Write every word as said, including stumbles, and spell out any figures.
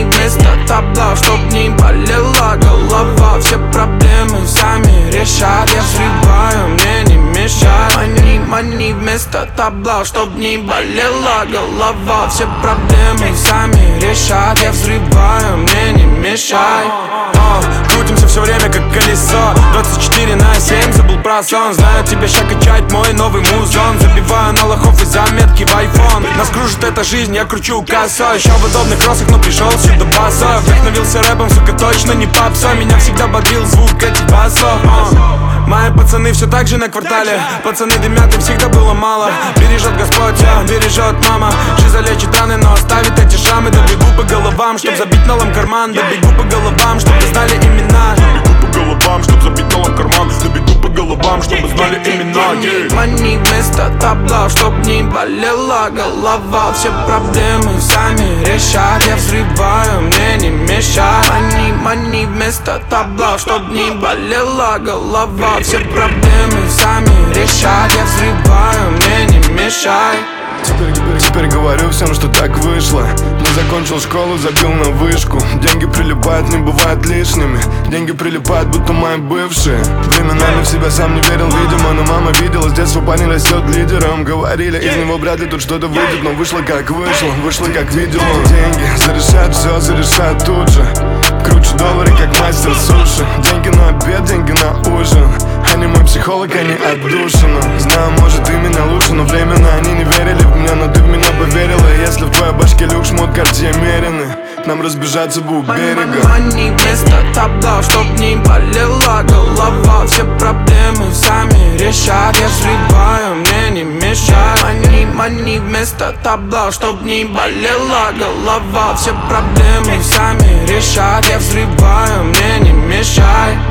вместо табла, чтоб не болела голова. Все проблемы сами решат, я взрываю, мне не мешай. Мани, мани вместо табла, чтоб не болела голова. Все проблемы сами решат, я взрываю, мне не мешай. О, крутимся все время как колесо, двадцать четыре на семь, забыл про сон. Знаю, тебе ща качать мой новый музон. Забиваю на лохов и заметки в айфон. Нас кружит эта жизнь, я кручу косой. Еще в удобных кроссах, но пришел сюда басов. Вдохновился рэпом, сука, точно не попсой. Меня всегда бодрил звук этих басов. О, мои пацаны все так же на квартале. Пацаны дымят, им всегда было мало. Бережет Господь, а, бережет мама. Жизнь залечит раны, но оставит эти шрамы. Добегу по головам, чтоб забить налом карман. Добегу по головам, чтоб вы знали имена. Добегу по головам, чтоб забить налом карман. Добегу по головам, чтобы знали имена. Мани вместо табла, чтоб не болела голова. Все проблемы сами решат, я взрываю, мне не мешай. Мани, мани вместо табла, чтоб не болела голова. Все проблемы сами решат, я взрываю, мне не мешай. Теперь, теперь, теперь говорю всем, что так вышло. Не закончил школу, забил на вышку. Деньги прилипают, не бывают лишними. Деньги прилипают, будто мои бывшие. Временами в себя сам не верил, видимо. Но мама видела, с детства парень растет лидером. Говорили, из него вряд ли тут что-то выйдет. Но вышло как вышло, вышло как видел. Деньги зарешают все, зарешают тут же. Круче доллары, как мастер суши. Деньги на обед, деньги на ужин. Они мой психолог, они отдушина. Знаю, может ты меня лучше, но временно они не верили в меня, но ты в меня поверила. Если в твоей башке люк, шмот, Картье мерены, нам разбежаться бы у берега. Мани вместо табла, чтоб не болела голова. Все проблемы сами решат, я взрываю, мне не мешай. Мани, мани вместо табла, чтоб не болела голова. Все проблемы сами решат, я взрываю, мне не мешай.